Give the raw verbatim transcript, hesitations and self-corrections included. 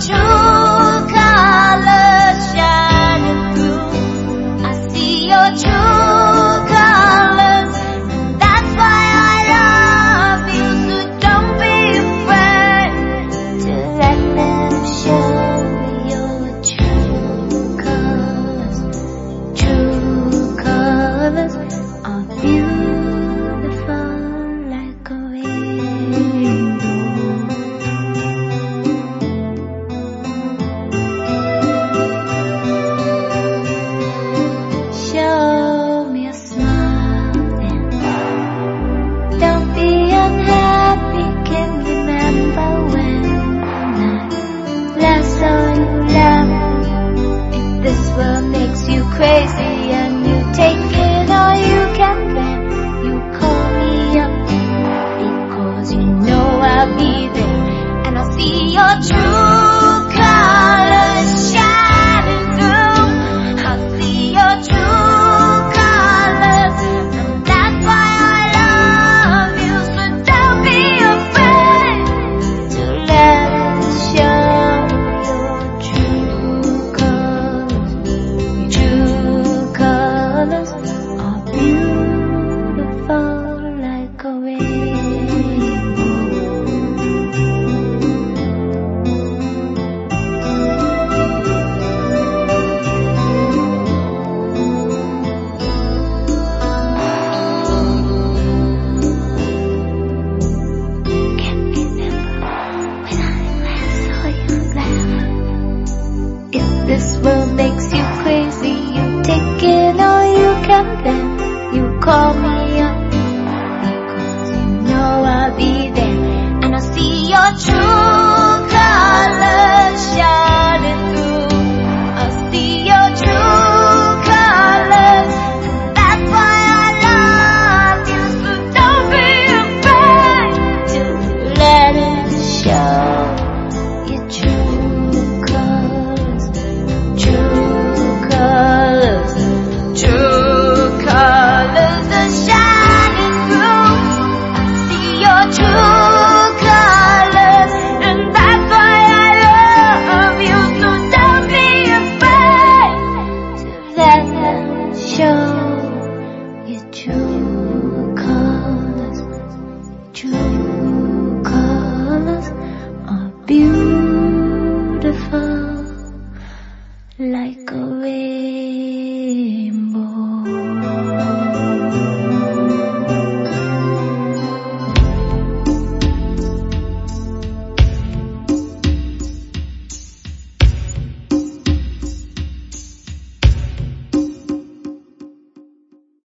true colors shining through. I see your true colors, and that's why I love you. So don't be afraid to let them show your true colors. True colors are beautiful like a rainbow. Show me a smile and don't be unhappy. Can remember when I last saw you laugh. If this world makes you crazy and you take it all you can bear, you call me up because you know I'll be there, and I'll see your true colors shining through. I'll see your true colors, and that's why I love you. So don't be afraid to let us show your true colors. True colors are beautiful like a rainbow. Can't remember when I last saw you laugh. If this world makes you crazy, you take it all you can bear. You call me up because you know I'll be there, and I'll see your true